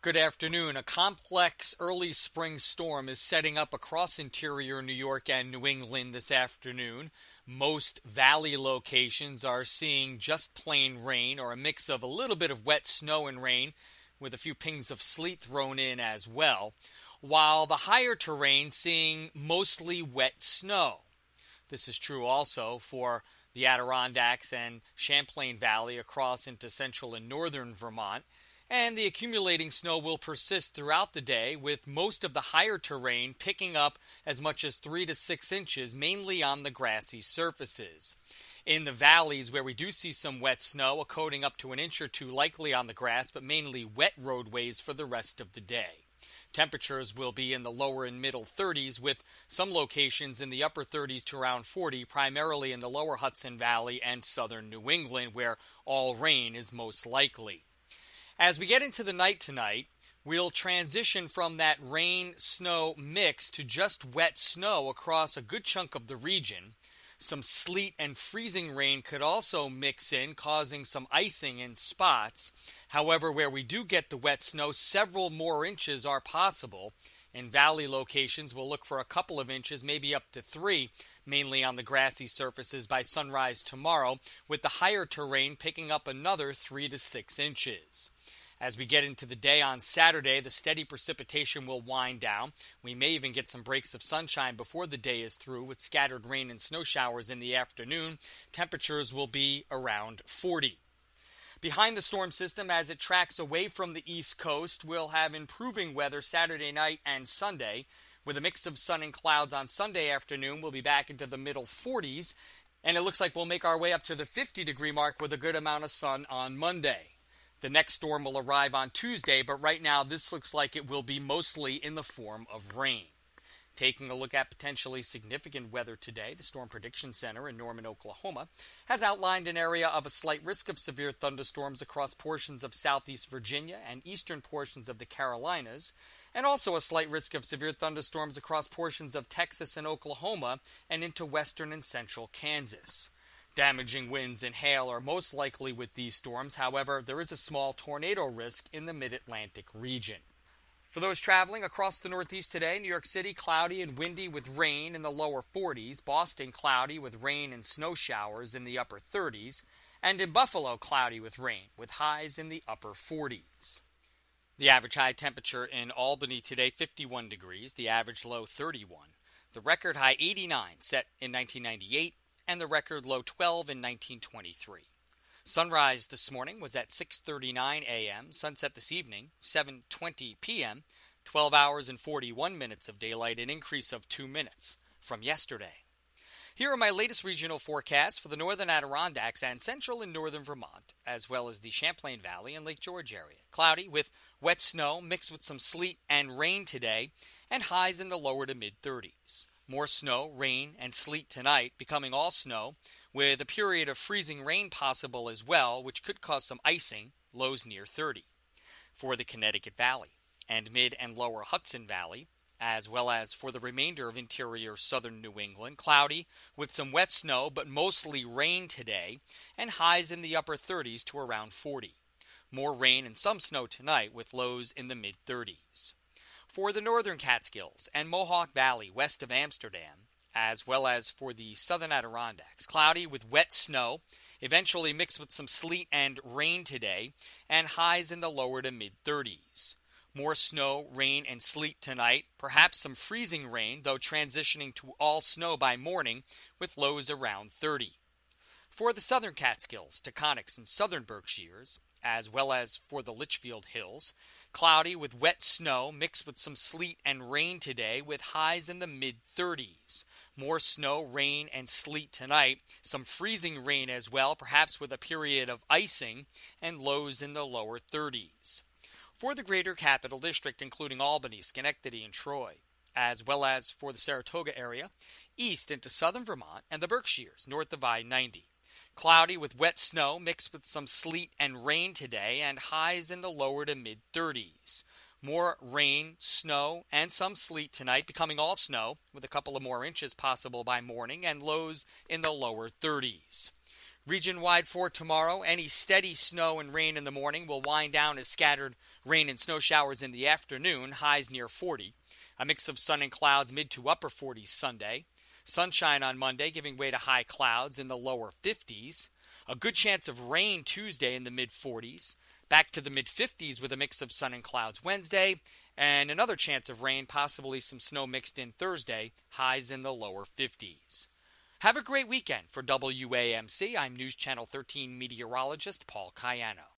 Good afternoon. A complex early spring storm is setting up across interior New York and New England this afternoon. Most valley locations are seeing just plain rain or a mix of a little bit of wet snow and rain with a few pings of sleet thrown in as well, while the higher terrain seeing mostly wet snow. This is true also for the Adirondacks and Champlain Valley across into central and northern Vermont. And the accumulating snow will persist throughout the day, with most of the higher terrain picking up as much as 3 to 6 inches, mainly on the grassy surfaces. In the valleys where we do see some wet snow, a coating up to an inch or two likely on the grass, but mainly wet roadways for the rest of the day. Temperatures will be in the lower and middle 30s, with some locations in the upper 30s to around 40, primarily in the lower Hudson Valley and southern New England, where all rain is most likely. As we get into the night tonight, we'll transition from that rain-snow mix to just wet snow across a good chunk of the region. Some sleet and freezing rain could also mix in, causing some icing in spots. However, where we do get the wet snow, several more inches are possible. In valley locations, we'll look for a couple of inches, maybe up to 3, mainly on the grassy surfaces by sunrise tomorrow, with the higher terrain picking up another 3 to 6 inches. As we get into the day on Saturday, the steady precipitation will wind down. We may even get some breaks of sunshine before the day is through, with scattered rain and snow showers in the afternoon. Temperatures will be around 40. Behind the storm system, as it tracks away from the East Coast, we'll have improving weather Saturday night and Sunday. With a mix of sun and clouds on Sunday afternoon, we'll be back into the middle 40s, and it looks like we'll make our way up to the 50-degree mark with a good amount of sun on Monday. The next storm will arrive on Tuesday, but right now this looks like it will be mostly in the form of rain. Taking a look at potentially significant weather today, the Storm Prediction Center in Norman, Oklahoma, has outlined an area of a slight risk of severe thunderstorms across portions of southeast Virginia and eastern portions of the Carolinas, and also a slight risk of severe thunderstorms across portions of Texas and Oklahoma and into western and central Kansas. Damaging winds and hail are most likely with these storms. However, there is a small tornado risk in the mid-Atlantic region. For those traveling across the Northeast today, New York City cloudy and windy with rain in the lower 40s, Boston cloudy with rain and snow showers in the upper 30s, and in Buffalo cloudy with rain with highs in the upper 40s. The average high temperature in Albany today 51 degrees, the average low 31. The record high 89 set in 1998. And the record low 12 in 1923. Sunrise this morning was at 6:39 a.m., sunset this evening, 7:20 p.m., 12 hours and 41 minutes of daylight, an increase of 2 minutes from yesterday. Here are my latest regional forecasts for the northern Adirondacks and central and northern Vermont, as well as the Champlain Valley and Lake George area. Cloudy with wet snow mixed with some sleet and rain today, and highs in the lower to mid-30s. More snow, rain, and sleet tonight, becoming all snow, with a period of freezing rain possible as well, which could cause some icing, lows near 30. For the Connecticut Valley and mid and lower Hudson Valley, as well as for the remainder of interior southern New England, cloudy with some wet snow, but mostly rain today, and highs in the upper 30s to around 40. More rain and some snow tonight, with lows in the mid-30s. For the northern Catskills and Mohawk Valley west of Amsterdam, as well as for the southern Adirondacks, cloudy with wet snow, eventually mixed with some sleet and rain today, and highs in the lower to mid-30s. More snow, rain, and sleet tonight, perhaps some freezing rain, though transitioning to all snow by morning, with lows around 30. For the southern Catskills, Taconics, and southern Berkshires, as well as for the Litchfield Hills, cloudy with wet snow mixed with some sleet and rain today, with highs in the mid-30s. More snow, rain, and sleet tonight, some freezing rain as well, perhaps with a period of icing, and lows in the lower 30s. For the greater Capital District, including Albany, Schenectady, and Troy, as well as for the Saratoga area, east into southern Vermont and the Berkshires, north of I-90. Cloudy with wet snow mixed with some sleet and rain today, and highs in the lower to mid-30s. More rain, snow, and some sleet tonight, becoming all snow, with a couple of more inches possible by morning, and lows in the lower 30s. Region-wide for tomorrow, any steady snow and rain in the morning will wind down as scattered rain and snow showers in the afternoon, highs near 40. A mix of sun and clouds, mid to upper 40s Sunday. Sunshine on Monday, giving way to high clouds in the lower 50s. A good chance of rain Tuesday in the mid-40s. Back to the mid-50s with a mix of sun and clouds Wednesday. And another chance of rain, possibly some snow mixed in Thursday, highs in the lower 50s. Have a great weekend. For WAMC, I'm News Channel 13 meteorologist Paul Cayano.